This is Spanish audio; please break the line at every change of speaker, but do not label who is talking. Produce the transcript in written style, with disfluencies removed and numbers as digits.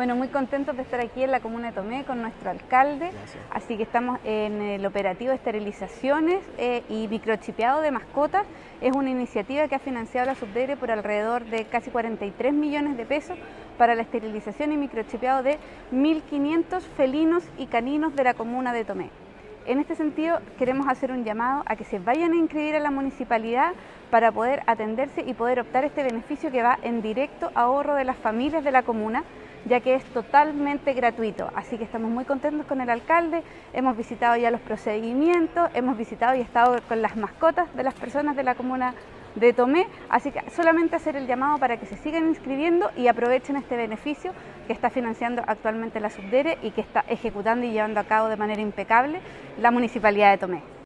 Bueno, muy contentos de estar aquí en la comuna de Tomé con nuestro alcalde.
Gracias.
Así que estamos en el operativo de esterilizaciones y microchipeado de mascotas. Es una iniciativa que ha financiado la Subdere por alrededor de casi 43 millones de pesos para la esterilización y microchipeado de 1.500 felinos y caninos de la comuna de Tomé. En este sentido, queremos hacer un llamado a que se vayan a inscribir a la municipalidad para poder atenderse y poder optar este beneficio que va en directo ahorro de las familias de la comuna, ya que es totalmente gratuito. Así que estamos muy contentos con el alcalde, hemos visitado ya los procedimientos, hemos visitado y estado con las mascotas de las personas de la comuna de Tomé, así que solamente hacer el llamado para que se sigan inscribiendo y aprovechen este beneficio que está financiando actualmente la Subdere y que está ejecutando y llevando a cabo de manera impecable la Municipalidad de Tomé.